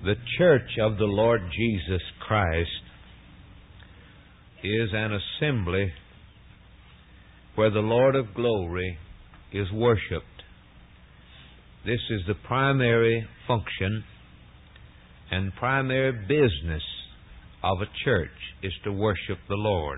The church of the Lord Jesus Christ is an assembly where the Lord of glory is worshiped. This is the primary function and primary business of a church, is to worship the Lord.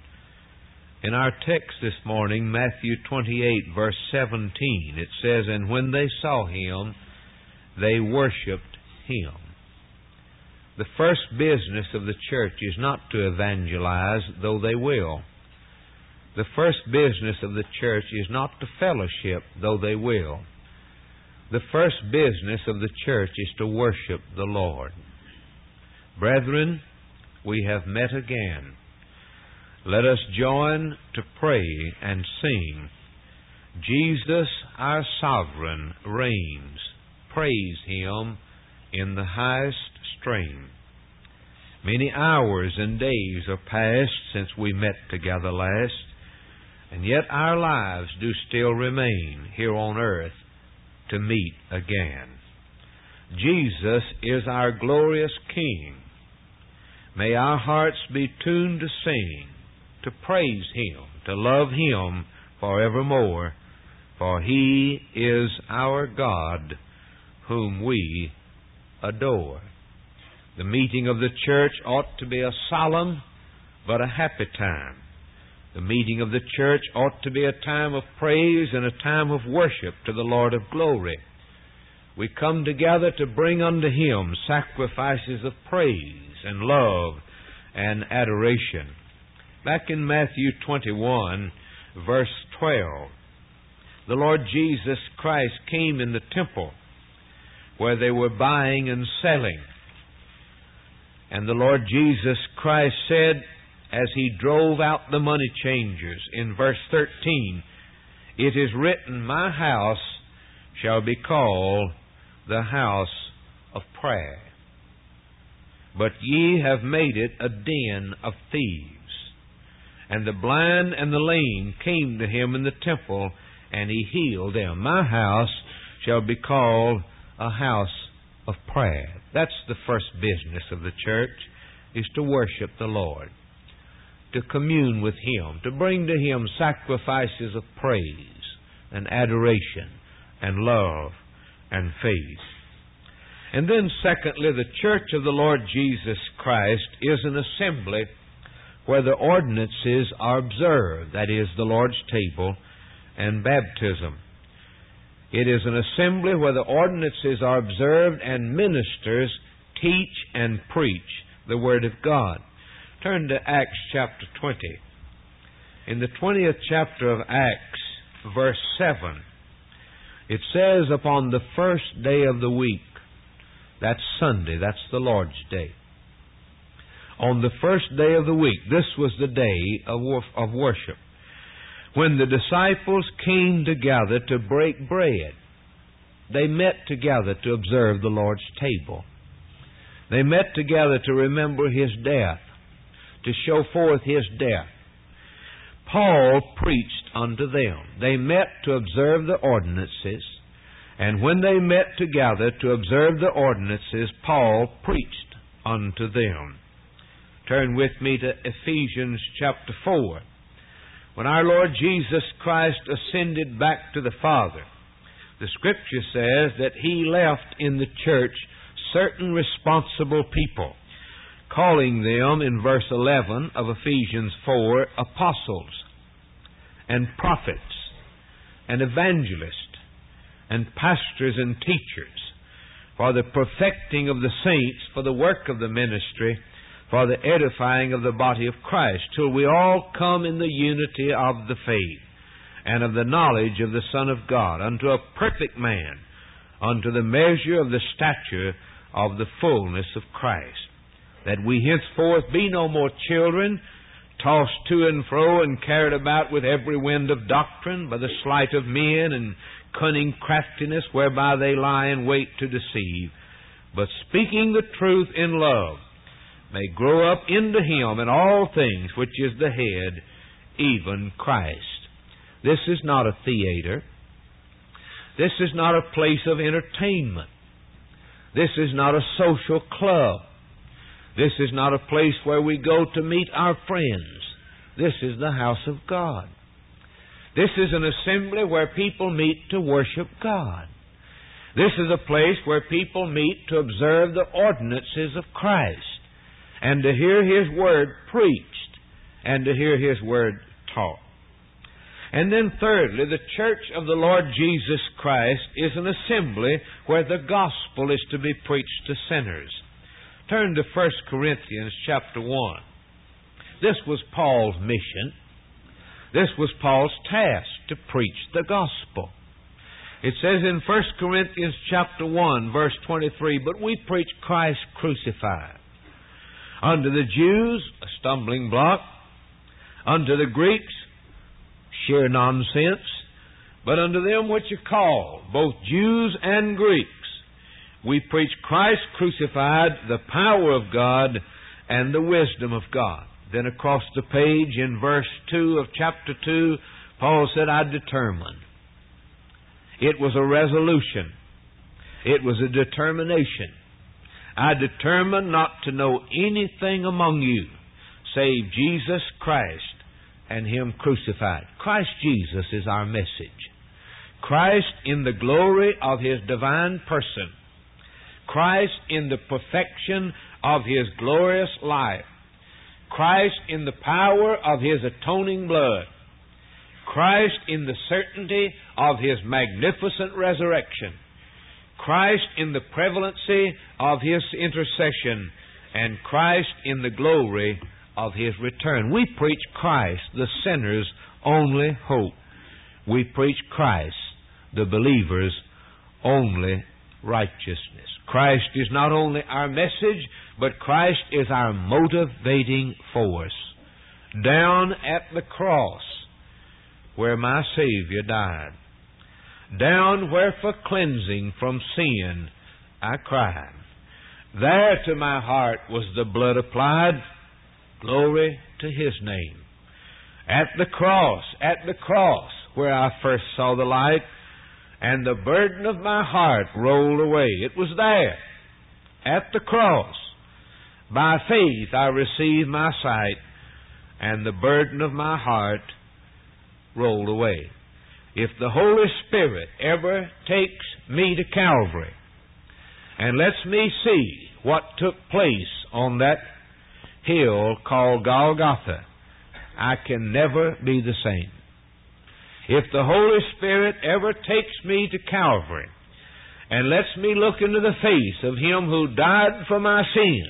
In our text this morning, Matthew 28, verse 17, it says, "And when they saw Him, they worshiped Him." The first business of the church is not to evangelize, though they will. The first business of the church is not to fellowship, though they will. The first business of the church is to worship the Lord. Brethren, we have met again. Let us join to pray and sing, "Jesus our Sovereign reigns. Praise Him in the highest strain." Many hours and days are past since we met together last, and yet our lives do still remain here on earth to meet again. Jesus is our glorious King. May our hearts be tuned to sing, to praise Him, to love Him forevermore, for He is our God, whom we adore. The meeting of the church ought to be a solemn but a happy time. The meeting of the church ought to be a time of praise and a time of worship to the Lord of glory. We come together to bring unto Him sacrifices of praise and love and adoration. Back in Matthew 21, verse 12, the Lord Jesus Christ came in the temple where they were buying and selling. And the Lord Jesus Christ said, as He drove out the money changers, in verse 13, "It is written, My house shall be called the house of prayer. But ye have made it a den of thieves." And the blind and the lame came to Him in the temple, and He healed them. My house shall be called a house of prayer. That's the first business of the church, is to worship the Lord, to commune with Him, to bring to Him sacrifices of praise and adoration and love and faith. And then secondly, the church of the Lord Jesus Christ is an assembly where the ordinances are observed, that is, the Lord's table and baptism. It is an assembly where the ordinances are observed and ministers teach and preach the Word of God. Turn to Acts chapter 20. In the 20th chapter of Acts, verse 7, it says, "Upon the first day of the week," that's Sunday, that's the Lord's Day. On the first day of the week, this was the day of worship, when the disciples came together to break bread. They met together to observe the Lord's table. They met together to remember His death, to show forth His death. Paul preached unto them. They met to observe the ordinances, and when they met together to observe the ordinances, Paul preached unto them. Turn with me to Ephesians chapter 4. When our Lord Jesus Christ ascended back to the Father, the Scripture says that He left in the church certain responsible people, calling them, in verse 11 of Ephesians 4, apostles and prophets and evangelists and pastors and teachers, for the perfecting of the saints, for the work of the ministry, for the edifying of the body of Christ, till we all come in the unity of the faith and of the knowledge of the Son of God, unto a perfect man, unto the measure of the stature of the fullness of Christ, that we henceforth be no more children, tossed to and fro and carried about with every wind of doctrine, by the sleight of men and cunning craftiness, whereby they lie in wait to deceive, but speaking the truth in love, may grow up into Him in all things, which is the head, even Christ. This is not a theater. This is not a place of entertainment. This is not a social club. This is not a place where we go to meet our friends. This is the house of God. This is an assembly where people meet to worship God. This is a place where people meet to observe the ordinances of Christ and to hear His Word preached and to hear His Word taught. And then thirdly, the church of the Lord Jesus Christ is an assembly where the gospel is to be preached to sinners. Turn to 1 Corinthians chapter 1. This was Paul's mission. This was Paul's task, to preach the gospel. It says in 1 Corinthians chapter 1, verse 23, "But we preach Christ crucified. Unto the Jews, a stumbling block. Unto the Greeks, sheer nonsense. But unto them which are called, both Jews and Greeks, we preach Christ crucified, the power of God and the wisdom of God." Then across the page in verse 2 of chapter 2, Paul said, "I determined." It was a resolution. It was a determination. "I determined not to know anything among you save Jesus Christ and Him crucified." Christ Jesus is our message. Christ in the glory of His divine person. Christ in the perfection of His glorious life. Christ in the power of His atoning blood. Christ in the certainty of His magnificent resurrection. Christ in the prevalency of His intercession. And Christ in the glory of His return. We preach Christ, the sinner's only hope. We preach Christ, the believer's only righteousness. Christ is not only our message, but Christ is our motivating force. Down at the cross where my Savior died. Down where for cleansing from sin I cried. There to my heart was the blood applied. Glory to His name. At the cross where I first saw the light, and the burden of my heart rolled away. It was there, at the cross. By faith I received my sight, and the burden of my heart rolled away. If the Holy Spirit ever takes me to Calvary and lets me see what took place on that hill called Golgotha, I can never be the same. If the Holy Spirit ever takes me to Calvary and lets me look into the face of Him who died for my sins,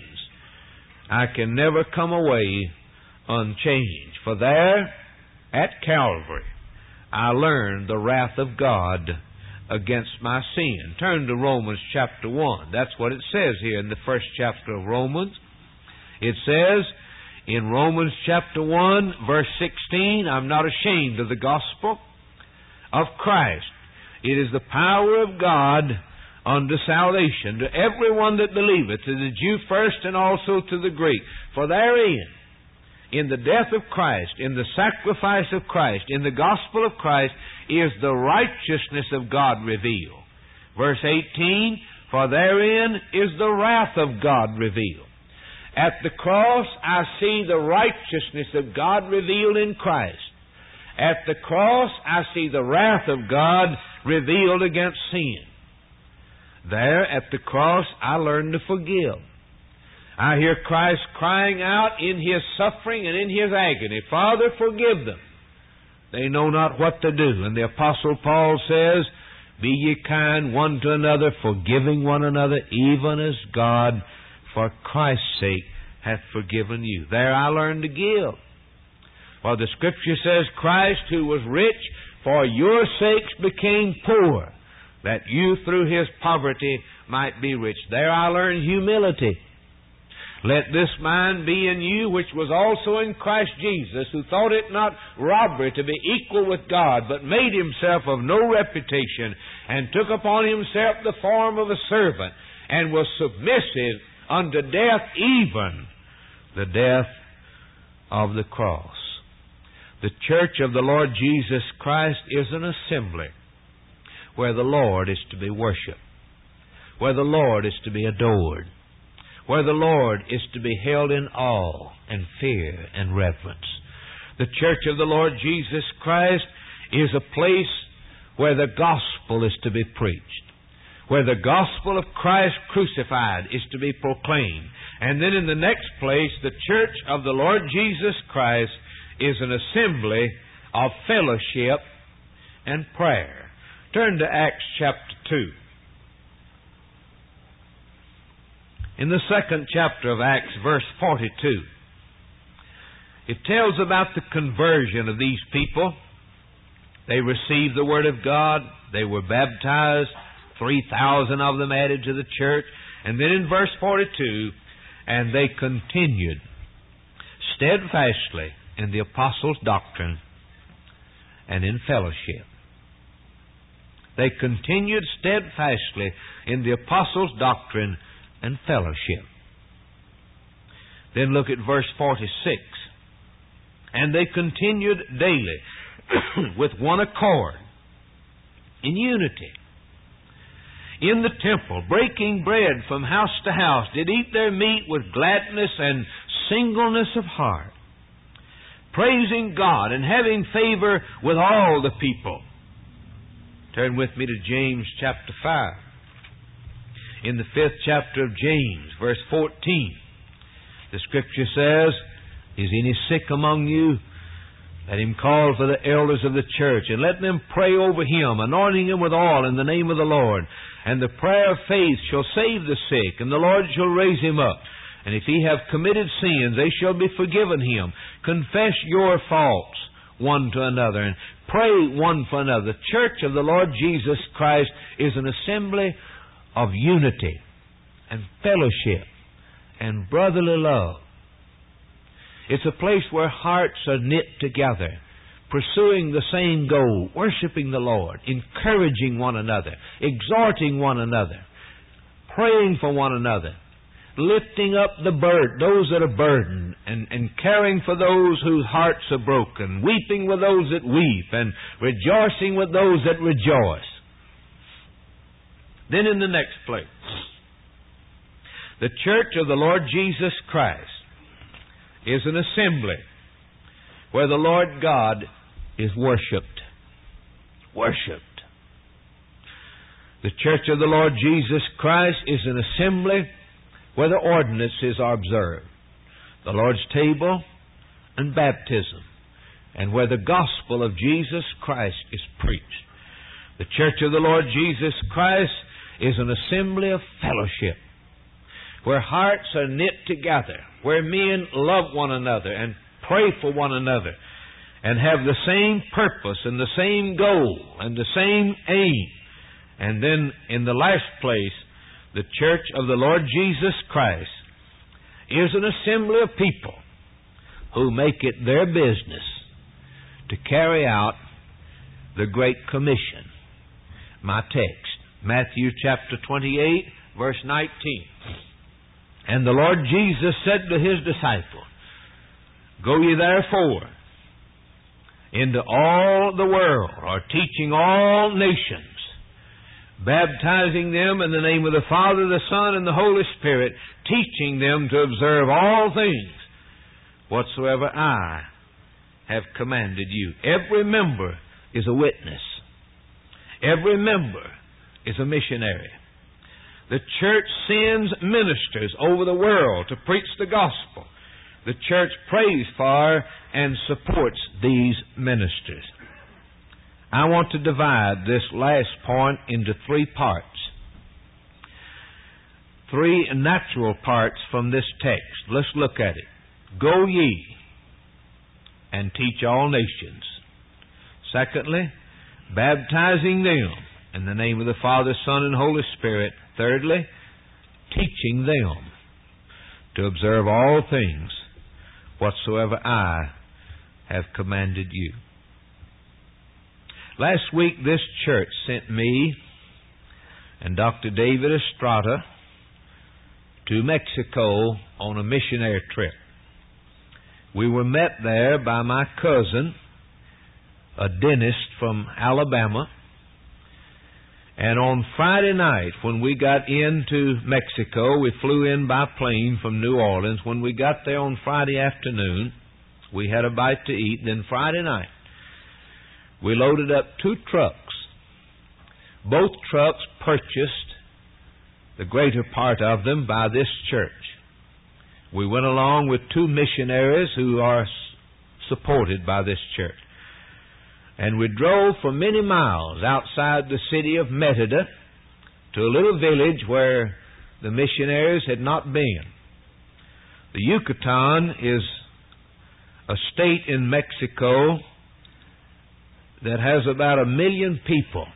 I can never come away unchanged. For there, at Calvary, I learned the wrath of God against my sin. Turn to Romans chapter 1. That's what it says here in the first chapter of Romans. It says in Romans chapter 1, verse 16, "I'm not ashamed of the gospel of Christ. It is the power of God unto salvation to everyone that believeth, to the Jew first and also to the Greek. For therein, in the death of Christ, in the sacrifice of Christ, in the gospel of Christ, is the righteousness of God revealed." Verse 18, "For therein is the wrath of God revealed." At the cross, I see the righteousness of God revealed in Christ. At the cross, I see the wrath of God revealed against sin. There at the cross, I learn to forgive. I hear Christ crying out in His suffering and in His agony, "Father, forgive them. They know not what to do." And the Apostle Paul says, "Be ye kind one to another, forgiving one another, even as God, for Christ's sake, hath forgiven you." There I learn to give. For the Scripture says, "Christ, who was rich, for your sakes became poor, that you through His poverty might be rich." There I learn humility. "Let this mind be in you, which was also in Christ Jesus, who thought it not robbery to be equal with God, but made Himself of no reputation, and took upon Himself the form of a servant, and was submissive unto death, even the death of the cross." The church of the Lord Jesus Christ is an assembly where the Lord is to be worshipped, where the Lord is to be adored, where the Lord is to be held in awe and fear and reverence. The church of the Lord Jesus Christ is a place where the gospel is to be preached, where the gospel of Christ crucified is to be proclaimed. And then in the next place, the church of the Lord Jesus Christ is an assembly of fellowship and prayer. Turn to Acts chapter 2. In the 2nd chapter of Acts, verse 42, it tells about the conversion of these people. They received the Word of God. They were baptized. 3,000 of them added to the church. And then in verse 42, and they continued steadfastly in the apostles' doctrine and in fellowship. They continued steadfastly in the apostles' doctrine and fellowship. Then look at verse 46. And they continued daily with one accord, in unity, in the temple, breaking bread from house to house, did eat their meat with gladness and singleness of heart, praising God and having favor with all the people. Turn with me to James chapter 5. In the 5th chapter of James, verse 14, the Scripture says, Is any sick among you? Let him call for the elders of the church, and let them pray over him, anointing him with oil in the name of the Lord. And the prayer of faith shall save the sick, and the Lord shall raise him up. And if he have committed sins, they shall be forgiven him. Confess your faults one to another, and pray one for another. The church of the Lord Jesus Christ is an assembly of unity and fellowship and brotherly love. It's a place where hearts are knit together, pursuing the same goal, worshiping the Lord, encouraging one another, exhorting one another, praying for one another, lifting up those that are burdened, and caring for those whose hearts are broken, weeping with those that weep, and rejoicing with those that rejoice. Then in the next place, the church of the Lord Jesus Christ is an assembly where the Lord God is worshipped. Worshipped. The church of the Lord Jesus Christ is an assembly where the ordinances are observed, the Lord's table and baptism, and where the gospel of Jesus Christ is preached. The church of the Lord Jesus Christ is an assembly of fellowship, where hearts are knit together, where men love one another and pray for one another, and have the same purpose and the same goal and the same aim. And then in the last place, the church of the Lord Jesus Christ is an assembly of people who make it their business to carry out the Great Commission. My text, Matthew chapter 28, verse 19. And the Lord Jesus said to His disciples, Go ye therefore into all the world, or teaching all nations, baptizing them in the name of the Father, the Son, and the Holy Spirit, teaching them to observe all things whatsoever I have commanded you. Every member is a witness. Every member is a missionary. The church sends ministers over the world to preach the gospel. The church prays for and supports these ministers. I want to divide this last point into 3 parts. 3 natural parts from this text. Let's look at it. Go ye and teach all nations. Secondly, baptizing them in the name of the Father, Son, and Holy Spirit. Thirdly, teaching them to observe all things whatsoever I have commanded you. Last week, this church sent me and Dr. David Estrada to Mexico on a missionary trip. We were met there by my cousin, a dentist from Alabama, And on Friday night, when we got into Mexico, we flew in by plane from New Orleans. When we got there on Friday afternoon, we had a bite to eat. Then Friday night, we loaded up 2 trucks. Both trucks purchased, the greater part of them, by this church. We went along with 2 missionaries who are supported by this church. And we drove for many miles outside the city of Mérida to a little village where the missionaries had not been. The Yucatan is a state in Mexico that has about 1 million people.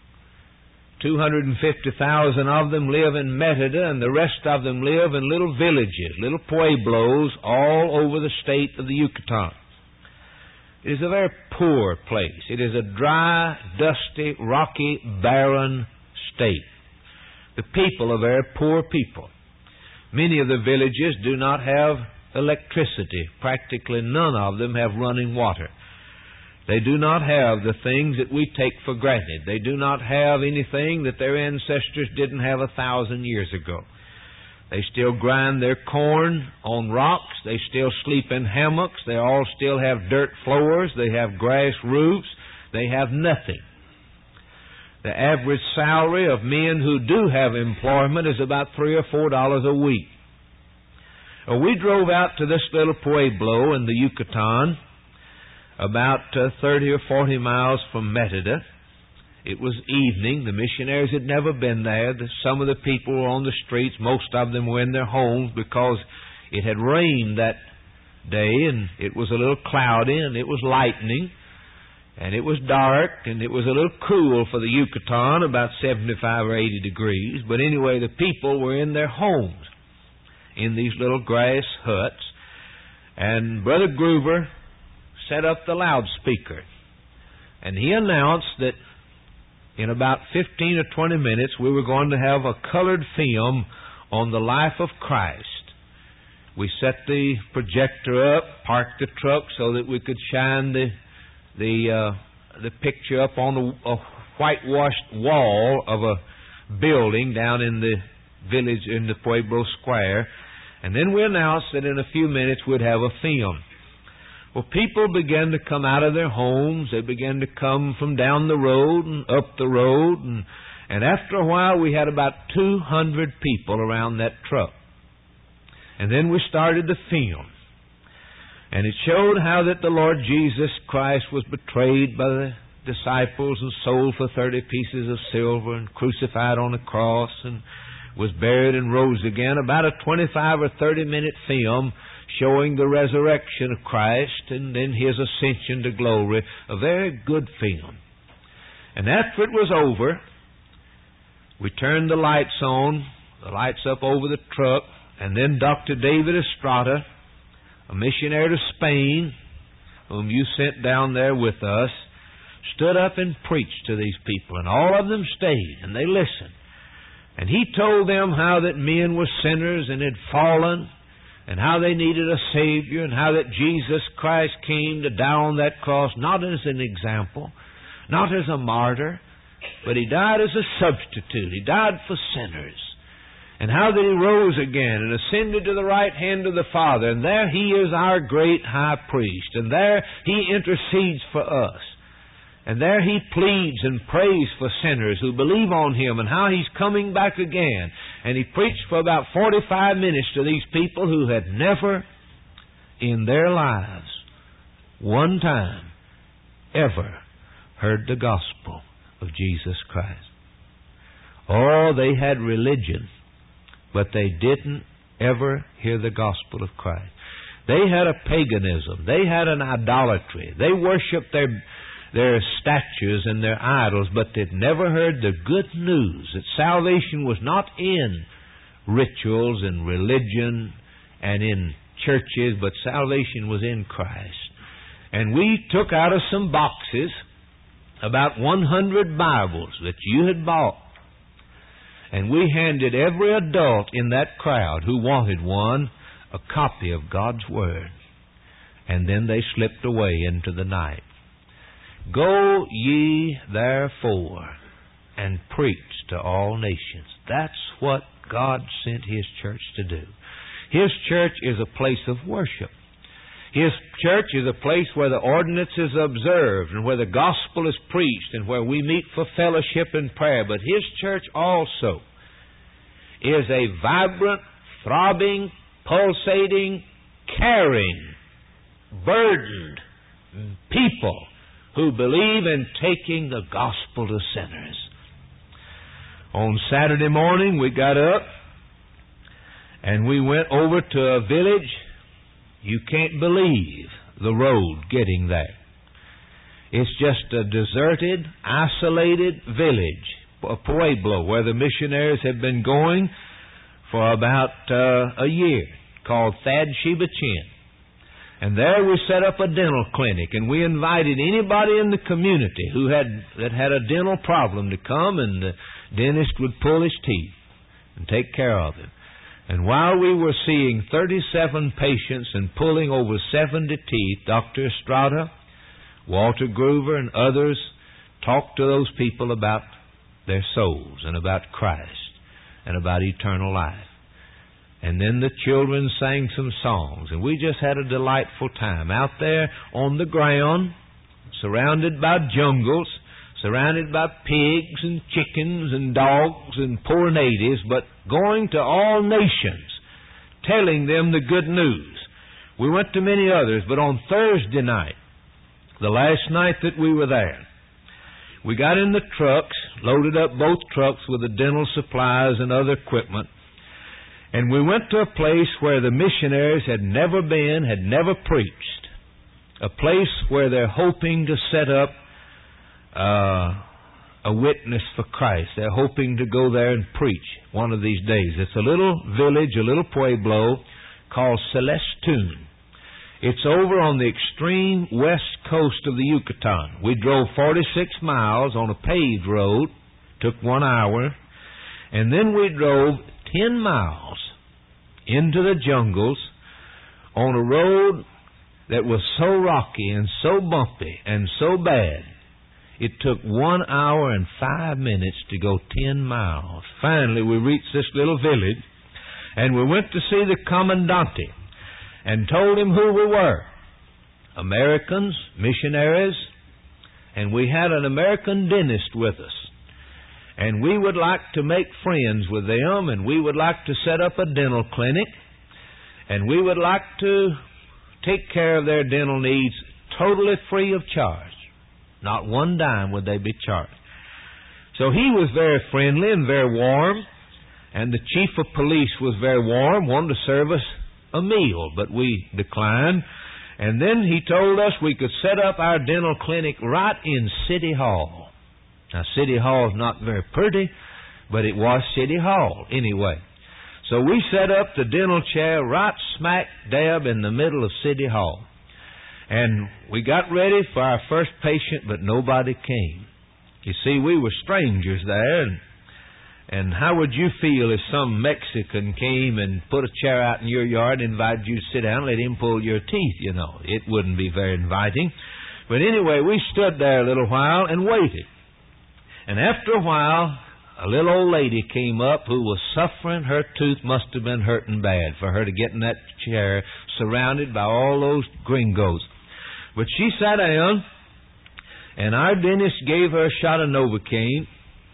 250,000 of them live in Mérida, and the rest of them live in little villages, little pueblos, all over the state of the Yucatan. It is a very poor place. It is a dry, dusty, rocky, barren state. The people are very poor people. Many of the villages do not have electricity. Practically none of them have running water. They do not have the things that we take for granted. They do not have anything that their ancestors didn't have 1,000 years ago. They still grind their corn on rocks. They still sleep in hammocks. They all still have dirt floors. They have grass roofs. They have nothing. The average salary of men who do have employment is about $3 or $4 a week. We drove out to this little pueblo in the Yucatan, about 30 or 40 miles from Mérida. It was evening. The missionaries had never been there. Some of the people were on the streets. Most of them were in their homes because it had rained that day, and it was a little cloudy, and it was lightning, and it was dark, and it was a little cool for the Yucatan, about 75 or 80 degrees. But anyway, the people were in their homes in these little grass huts, and Brother Groover set up the loudspeaker, and he announced that in about 15 or 20 minutes we were going to have a colored film on the life of Christ. We set the projector up, parked the truck so that we could shine the picture up on a whitewashed wall of a building down in the village in the Pueblo Square. And then we announced that in a few minutes we'd have a film. Well, people began to come out of their homes. They began to come from down the road and up the road. And after a while, we had about 200 people around that truck. And then we started the film. And it showed how that the Lord Jesus Christ was betrayed by the disciples and sold for 30 pieces of silver and crucified on a cross and was buried and rose again. About a 25 or 30-minute film showing the resurrection of Christ and then His ascension to glory. A very good film. And after it was over, we turned the lights on, the lights up over the truck, and then Dr. David Estrada, a missionary to Spain, whom you sent down there with us, stood up and preached to these people, and all of them stayed, and they listened. And he told them how that men were sinners and had fallen, and how they needed a Savior, and how that Jesus Christ came to die on that cross, not as an example, not as a martyr, but He died as a substitute. He died for sinners. And how that He rose again and ascended to the right hand of the Father, and there He is our great high priest, and there He intercedes for us. And there He pleads and prays for sinners who believe on Him, and how He's coming back again. And He preached for about 45 minutes to these people who had never in their lives, one time, ever heard the gospel of Jesus Christ. Oh, they had religion, but they didn't ever hear the gospel of Christ. They had a paganism. They had an idolatry. They worshiped their statues and their idols, but they'd never heard the good news that salvation was not in rituals and religion and in churches, but salvation was in Christ. And we took out of some boxes about 100 Bibles that you had bought, and we handed every adult in that crowd who wanted one a copy of God's Word. And then they slipped away into the night. Go ye therefore and preach to all nations. That's what God sent His church to do. His church is a place of worship. His church is a place where the ordinance is observed and where the gospel is preached and where we meet for fellowship and prayer. But His church also is a vibrant, throbbing, pulsating, caring, burdened people who believe in taking the gospel to sinners. On Saturday morning, we got up and we went over to a village. You can't believe the road getting there. It's just a deserted, isolated village, a pueblo, where the missionaries have been going for about a year, called Thad Sheba Chin. And there we set up a dental clinic, and we invited anybody in the community that had a dental problem to come, and the dentist would pull his teeth and take care of him. And while we were seeing 37 patients and pulling over 70 teeth, Dr. Estrada, Walter Groover, and others talked to those people about their souls and about Christ and about eternal life. And then the children sang some songs, and we just had a delightful time out there on the ground, surrounded by jungles, surrounded by pigs and chickens and dogs and poor natives, but going to all nations, telling them the good news. We went to many others, but on Thursday night, the last night that we were there, we got in the trucks, loaded up both trucks with the dental supplies and other equipment, and we went to a place where the missionaries had never been, had never preached. A place where they're hoping to set up a witness for Christ. They're hoping to go there and preach one of these days. It's a little village, a little pueblo called Celestun. It's over on the extreme west coast of the Yucatan. We drove 46 miles on a paved road, took 1 hour, and then we drove 10 miles into the jungles on a road that was so rocky and so bumpy and so bad, it took 1 hour and 5 minutes to go 10 miles. Finally, we reached this little village, and we went to see the commandante and told him who we were. Americans, missionaries, and we had an American dentist with us. And we would like to make friends with them, and we would like to set up a dental clinic, and we would like to take care of their dental needs totally free of charge. Not one dime would they be charged. So he was very friendly and very warm, and the chief of police was very warm, wanted to serve us a meal, but we declined. And then he told us we could set up our dental clinic right in City Hall. Now, City Hall is not very pretty, but it was City Hall anyway. So we set up the dental chair right smack dab in the middle of City Hall. And we got ready for our first patient, but nobody came. You see, we were strangers there, and how would you feel if some Mexican came and put a chair out in your yard, invited you to sit down, and let him pull your teeth, you know? It wouldn't be very inviting. But anyway, we stood there a little while and waited. And after a while, a little old lady came up who was suffering. Her tooth must have been hurting bad for her to get in that chair surrounded by all those gringos. But she sat down, and our dentist gave her a shot of Novocaine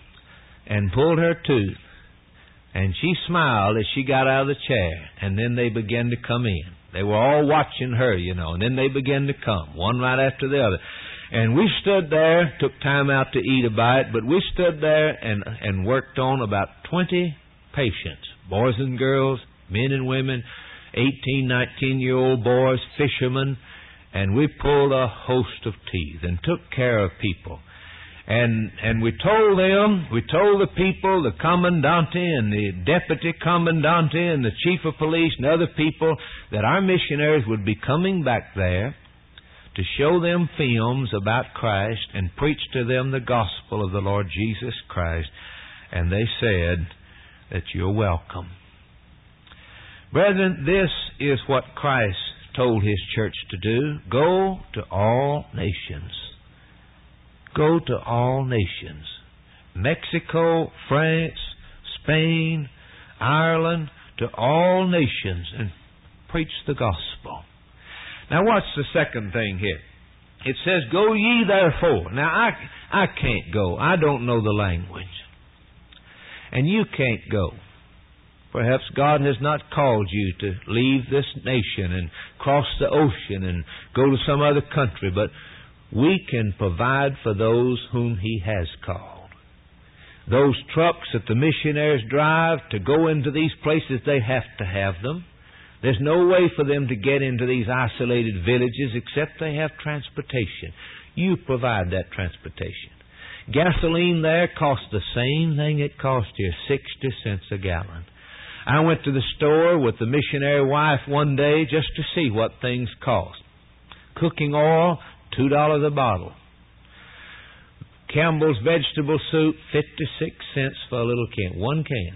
and pulled her tooth. And she smiled as she got out of the chair, and then they began to come in. They were all watching her, you know, and then they began to come, one right after the other. And we stood there, took time out to eat a bite, but we stood there and worked on about 20 patients, boys and girls, men and women, 18, 19-year-old boys, fishermen, and we pulled a host of teeth and took care of people. And we told the people, the commandante and the deputy commandante and the chief of police and other people, that our missionaries would be coming back there to show them films about Christ and preach to them the gospel of the Lord Jesus Christ. And they said that you're welcome. Brethren, this is what Christ told His church to do. Go to all nations. Go to all nations. Mexico, France, Spain, Ireland, to all nations, and preach the gospel. Now what's the second thing here? It says, go ye therefore. Now I can't go. I don't know the language. And you can't go. Perhaps God has not called you to leave this nation and cross the ocean and go to some other country, but we can provide for those whom He has called. Those trucks that the missionaries drive to go into these places, they have to have them. There's no way for them to get into these isolated villages except they have transportation. You provide that transportation. Gasoline there costs the same thing it cost here, 60 cents a gallon. I went to the store with the missionary wife one day just to see what things cost. Cooking oil, $2 a bottle. Campbell's vegetable soup, 56 cents for a little can, one can.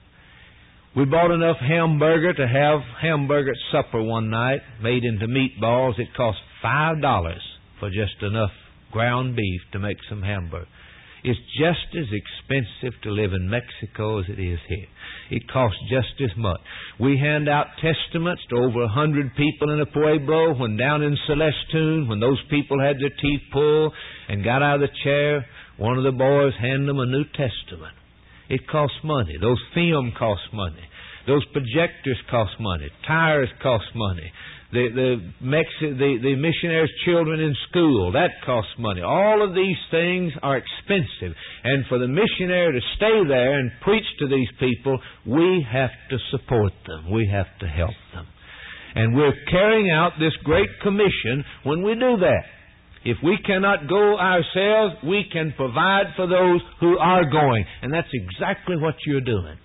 We bought enough hamburger to have hamburger supper one night, made into meatballs. It cost $5 for just enough ground beef to make some hamburger. It's just as expensive to live in Mexico as it is here. It costs just as much. We hand out testaments to over 100 people in a pueblo. When down in Celestune, when those people had their teeth pulled and got out of the chair, one of the boys handed them a New Testament. It costs money. Those film cost money. Those projectors cost money. Tires cost money. The missionaries' children in school, that costs money. All of these things are expensive. And for the missionary to stay there and preach to these people, we have to support them. We have to help them. And we're carrying out this great commission when we do that. If we cannot go ourselves, we can provide for those who are going. And that's exactly what you're doing.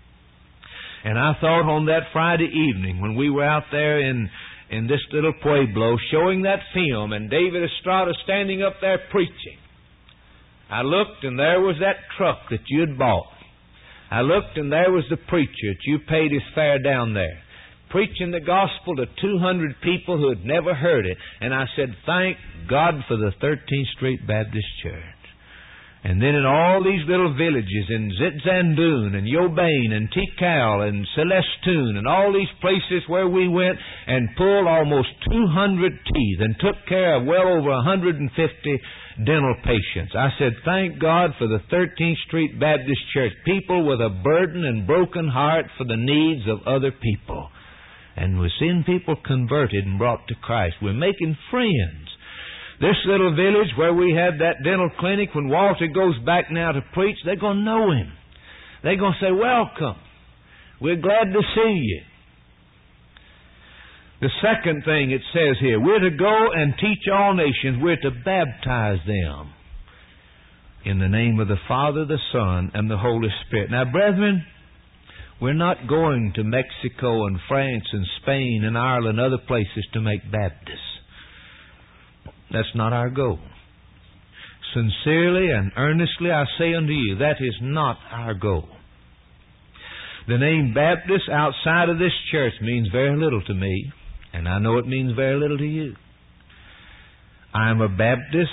And I thought on that Friday evening when we were out there in this little pueblo showing that film and David Estrada standing up there preaching, I looked and there was that truck that you had bought. I looked and there was the preacher that you paid his fare down there, preaching the gospel to 200 people who had never heard it. And I said, thank God for the 13th Street Baptist Church. And then in all these little villages, in Zitzandoon and Yobain and Tikal and Celestune and all these places where we went and pulled almost 200 teeth and took care of well over 150 dental patients. I said, thank God for the 13th Street Baptist Church. People with a burden and broken heart for the needs of other people. And we're seeing people converted and brought to Christ. We're making friends. This little village where we had that dental clinic, when Walter goes back now to preach, they're going to know him. They're going to say, welcome. We're glad to see you. The second thing it says here, we're to go and teach all nations. We're to baptize them in the name of the Father, the Son, and the Holy Spirit. Now, brethren, we're not going to Mexico and France and Spain and Ireland and other places to make Baptists. That's not our goal. Sincerely and earnestly I say unto you, that is not our goal. The name Baptist outside of this church means very little to me, and I know it means very little to you. I am a Baptist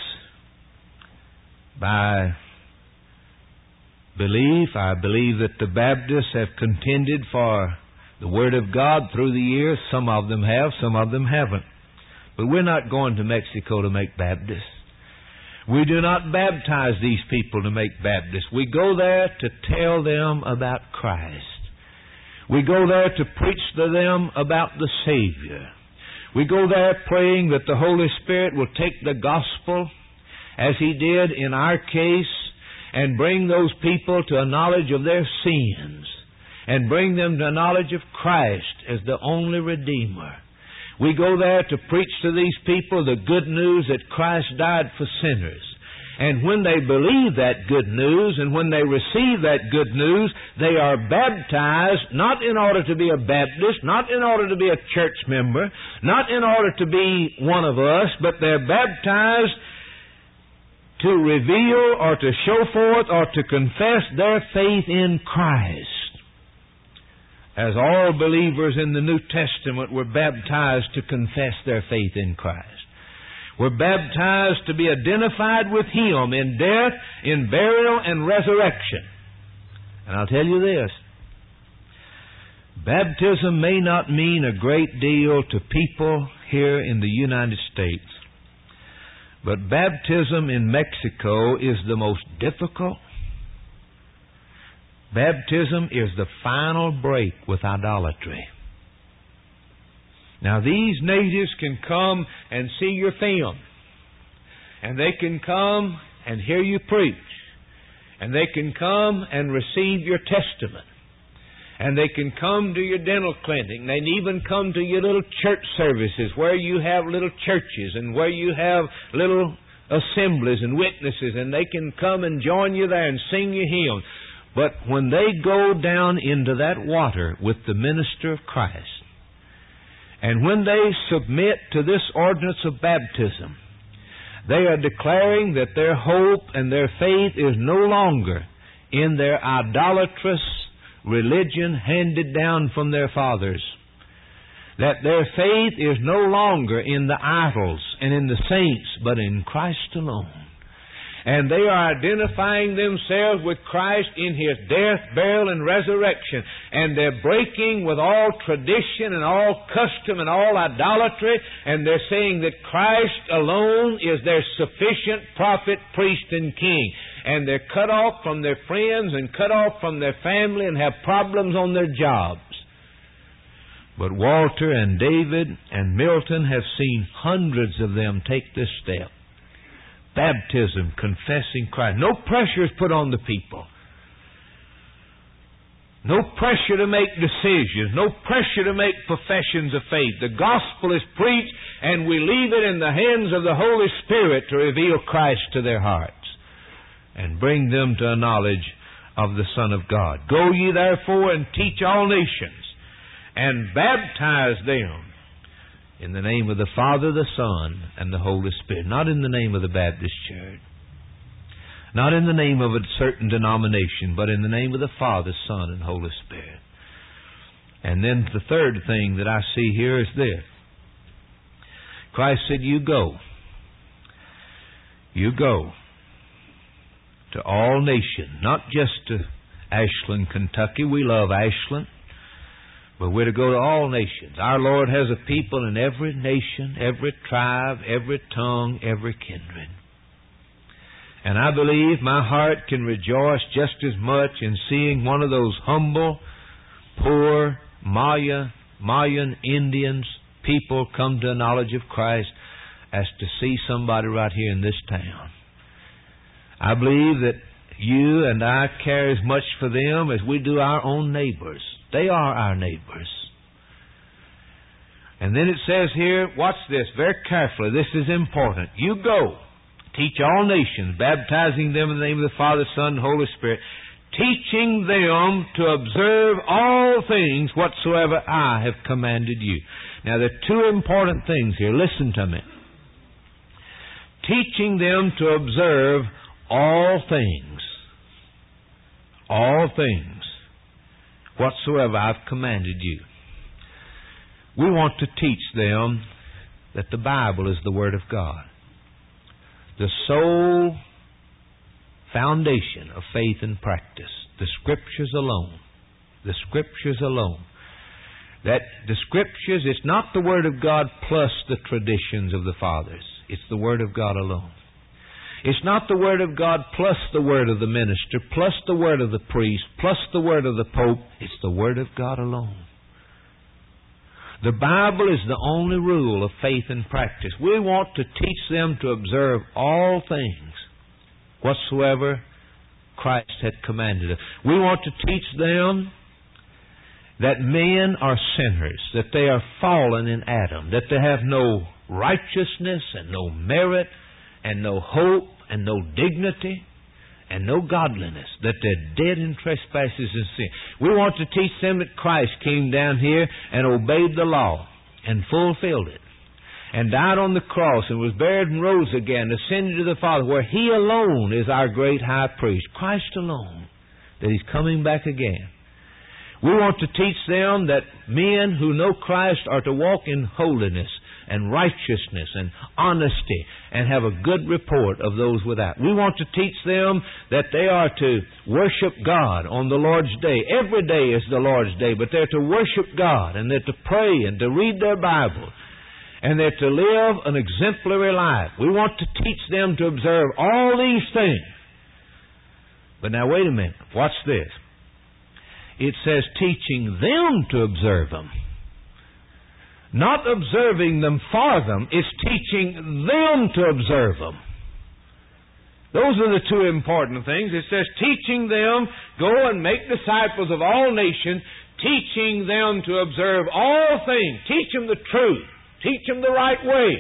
by belief. I believe that the Baptists have contended for the Word of God through the years. Some of them have, some of them haven't. But we're not going to Mexico to make Baptists. We do not baptize these people to make Baptists. We go there to tell them about Christ. We go there to preach to them about the Savior. We go there praying that the Holy Spirit will take the gospel, as He did in our case, and bring those people to a knowledge of their sins, and bring them to a knowledge of Christ as the only Redeemer. We go there to preach to these people the good news that Christ died for sinners. And when they believe that good news and when they receive that good news, they are baptized not in order to be a Baptist, not in order to be a church member, not in order to be one of us, but they're baptized to reveal or to show forth or to confess their faith in Christ. As all believers in the New Testament were baptized to confess their faith in Christ. We're baptized to be identified with Him in death, in burial, and resurrection. And I'll tell you this. Baptism may not mean a great deal to people here in the United States, but baptism in Mexico is the most difficult. Baptism is the final break with idolatry. Now, these natives can come and see your film, and they can come and hear you preach, and they can come and receive your testament, and they can come to your dental clinic, and they can even come to your little church services where you have little churches and where you have little assemblies and witnesses, and they can come and join you there and sing your hymn. But when they go down into that water with the minister of Christ, and when they submit to this ordinance of baptism, they are declaring that their hope and their faith is no longer in their idolatrous religion handed down from their fathers. That their faith is no longer in the idols and in the saints, but in Christ alone. And they are identifying themselves with Christ in His death, burial, and resurrection. And they're breaking with all tradition and all custom and all idolatry. And they're saying that Christ alone is their sufficient prophet, priest, and king. And they're cut off from their friends and cut off from their family and have problems on their jobs. But Walter and David and Milton have seen hundreds of them take this step. Baptism, confessing Christ. No pressure is put on the people. No pressure to make decisions. No pressure to make professions of faith. The gospel is preached, and we leave it in the hands of the Holy Spirit to reveal Christ to their hearts and bring them to a knowledge of the Son of God. Go ye therefore and teach all nations, and baptize them in the name of the Father, the Son, and the Holy Spirit. Not in the name of the Baptist Church. Not in the name of a certain denomination, but in the name of the Father, Son, and Holy Spirit. And then the third thing that I see here is this. Christ said, you go. You go to all nations, not just to Ashland, Kentucky. We love Ashland. But we're to go to all nations. Our Lord has a people in every nation, every tribe, every tongue, every kindred. And I believe my heart can rejoice just as much in seeing one of those humble, poor Mayan Indians people come to a knowledge of Christ as to see somebody right here in this town. I believe that you and I care as much for them as we do our own neighbors. They are our neighbors. And then it says here, watch this very carefully. This is important. You go, teach all nations, baptizing them in the name of the Father, Son, and Holy Spirit, teaching them to observe all things whatsoever I have commanded you. Now, there are two important things here. Listen to me. Teaching them to observe all things. All things whatsoever I've commanded you. We want to teach them that the Bible is the Word of God. The sole foundation of faith and practice. The Scriptures alone. The Scriptures alone. That the Scriptures, it's not the Word of God plus the traditions of the fathers. It's the Word of God alone. It's not the Word of God plus the Word of the minister, plus the Word of the priest, plus the Word of the Pope. It's the Word of God alone. The Bible is the only rule of faith and practice. We want to teach them to observe all things whatsoever Christ had commanded us. We want to teach them that men are sinners, that they are fallen in Adam, that they have no righteousness and no merit and no hope and no dignity and no godliness, that they're dead in trespasses and sin. We want to teach them that Christ came down here and obeyed the law and fulfilled it and died on the cross and was buried and rose again, ascended to the Father, where He alone is our great high priest, Christ alone, that He's coming back again. We want to teach them that men who know Christ are to walk in holiness, and righteousness and honesty and have a good report of those without. We want to teach them that they are to worship God on the Lord's day. Every day is the Lord's day, but they're to worship God, and they're to pray and to read their Bible, and they're to live an exemplary life. We want to teach them to observe all these things. But now wait a minute. Watch this. It says teaching them to observe them. Not observing them for them. It's teaching them to observe them. Those are the two important things. It says teaching them, go and make disciples of all nations, teaching them to observe all things. Teach them the truth. Teach them the right way.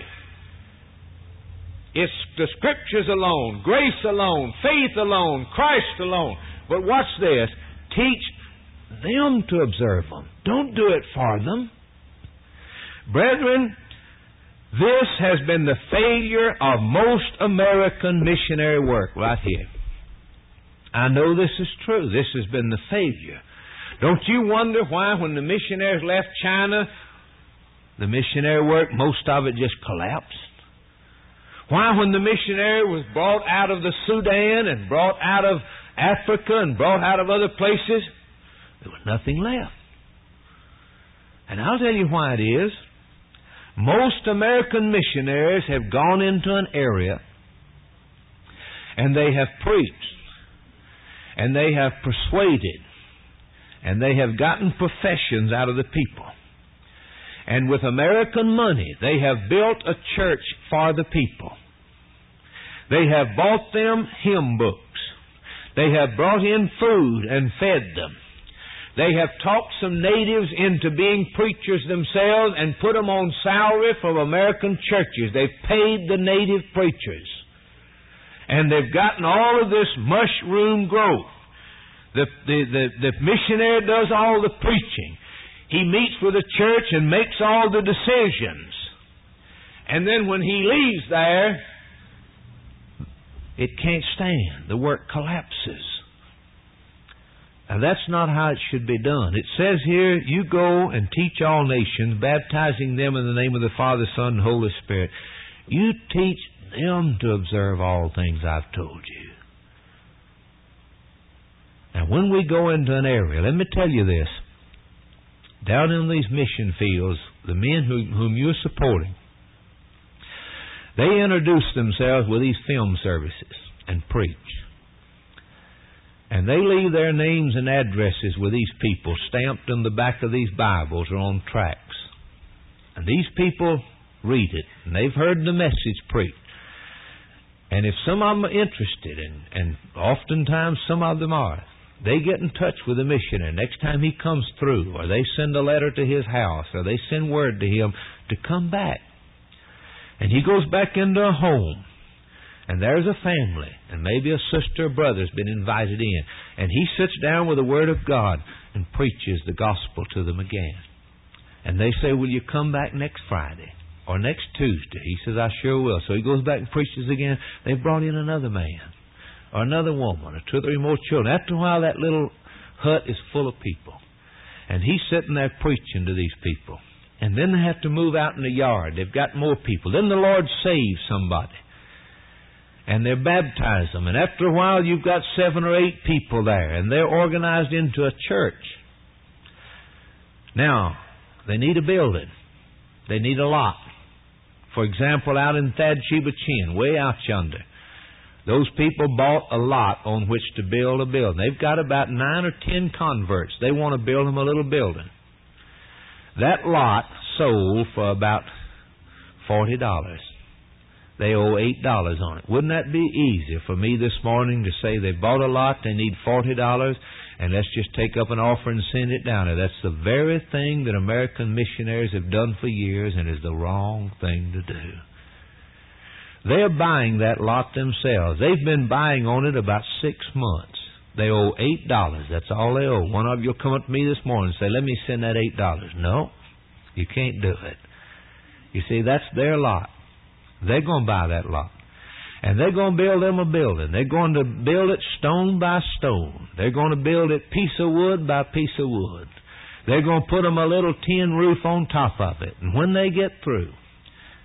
It's the Scriptures alone, grace alone, faith alone, Christ alone. But watch this. Teach them to observe them. Don't do it for them. Brethren, this has been the failure of most American missionary work right here. I know this is true. This has been the failure. Don't you wonder why when the missionaries left China, the missionary work, most of it just collapsed? Why when the missionary was brought out of the Sudan and brought out of Africa and brought out of other places, there was nothing left. And I'll tell you why it is. Most American missionaries have gone into an area and they have preached and they have persuaded and they have gotten professions out of the people. And with American money, they have built a church for the people. They have bought them hymn books. They have brought in food and fed them. They have talked some natives into being preachers themselves and put them on salary from American churches. They've paid the native preachers. And they've gotten all of this mushroom growth. The missionary does all the preaching. He meets with the church and makes all the decisions. And then when he leaves there, it can't stand. The work collapses. And that's not how it should be done. It says here, you go and teach all nations, baptizing them in the name of the Father, Son, and Holy Spirit. You teach them to observe all things I've told you. Now, when we go into an area, let me tell you this. Down in these mission fields, the men whom you're supporting, they introduce themselves with these film services and preach. And they leave their names and addresses with these people stamped on the back of these Bibles or on tracts. And these people read it, and they've heard the message preached. And if some of them are interested, and oftentimes some of them are, they get in touch with the missionary next time he comes through, or they send a letter to his house, or they send word to him to come back. And he goes back into a home, and there's a family, and maybe a sister or brother's been invited in, and he sits down with the Word of God and preaches the gospel to them again. And they say, will you come back next Friday or next Tuesday? He says, I sure will. So he goes back and preaches again. They've brought in another man or another woman or 2 or 3 more children. After a while, that little hut is full of people. And he's sitting there preaching to these people. And then they have to move out in the yard. They've got more people. Then the Lord saves somebody. And they baptize them. And after a while, you've got 7 or 8 people there. And they're organized into a church. Now, they need a building. They need a lot. For example, out in Thad Sheba Chin, way out yonder, those people bought a lot on which to build a building. They've got about 9 or 10 converts. They want to build them a little building. That lot sold for about $40. They owe $8 on it. Wouldn't that be easier for me this morning to say they bought a lot, they need $40, and let's just take up an offer and send it down there? That's the very thing that American missionaries have done for years and is the wrong thing to do. They're buying that lot themselves. They've been buying on it about 6 months. They owe $8. That's all they owe. One of you will come up to me this morning and say, let me send that $8. No, you can't do it. You see, that's their lot. They're going to buy that lot. And they're going to build them a building. They're going to build it stone by stone. They're going to build it piece of wood by piece of wood. They're going to put them a little tin roof on top of it. And when they get through,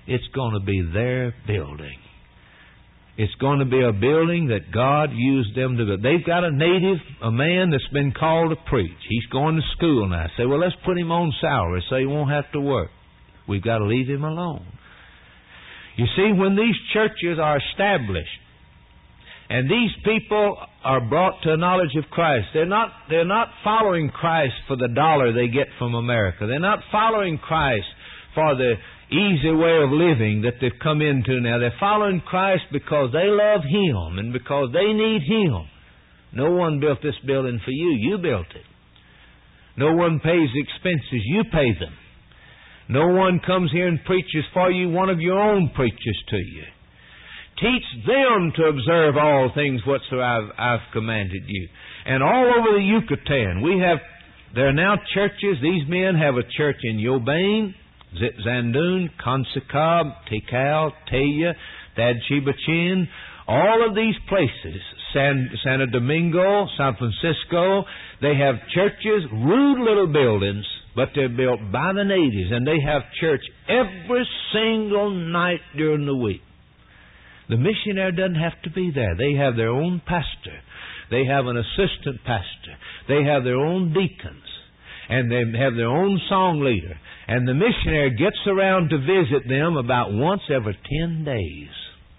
It's going to be their building. It's going to be a building that God used them to build. They've got a man that's been called to preach. He's going to school now. Say, well, let's put him on salary so he won't have to work. We've got to leave him alone. You see, when these churches are established and these people are brought to a knowledge of Christ, they're not following Christ for the dollar they get from America. They're not following Christ for the easy way of living that they've come into now. They're following Christ because they love Him and because they need Him. No one built this building for you. You built it. No one pays the expenses. You pay them. No one comes here and preaches for you. One of your own preaches to you. Teach them to observe all things whatsoever I've commanded you. And all over the Yucatan, there are now churches. These men have a church in Yobain, Zandun, Consacab, Tikal, Taya, Dadchibachin, all of these places, Santo Domingo, San Francisco, they have churches, rude little buildings, but they're built by the natives, and they have church every single night during the week. The missionary doesn't have to be there. They have their own pastor. They have an assistant pastor. They have their own deacons. And they have their own song leader. And the missionary gets around to visit them about once every 10 days.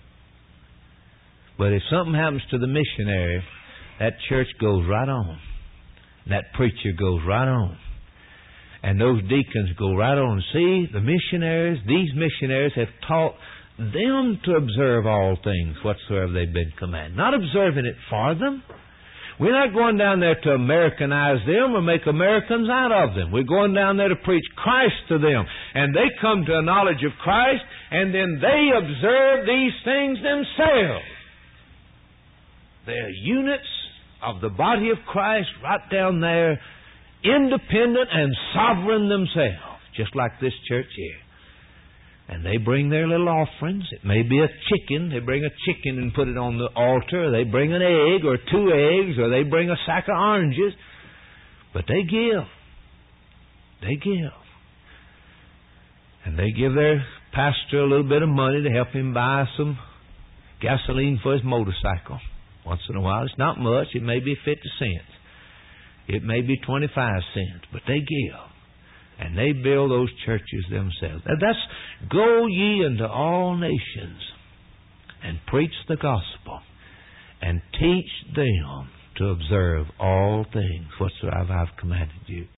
But if something happens to the missionary, that church goes right on. That preacher goes right on. And those deacons go right on. See, these missionaries have taught them to observe all things whatsoever they've been commanded. Not observing it for them. We're not going down there to Americanize them or make Americans out of them. We're going down there to preach Christ to them. And they come to a knowledge of Christ, and then they observe these things themselves. They're units of the body of Christ right down there, independent and sovereign themselves, just like this church here. And they bring their little offerings. It may be a chicken. They bring a chicken and put it on the altar. They bring an egg or 2 eggs, or they bring a sack of oranges. But they give. They give. And they give their pastor a little bit of money to help him buy some gasoline for his motorcycle. Once in a while. It's not much. It may be 50 cents. It may be 25 cents. But they give. And they build those churches themselves. And that's, go ye into all nations and preach the gospel and teach them to observe all things whatsoever I've commanded you.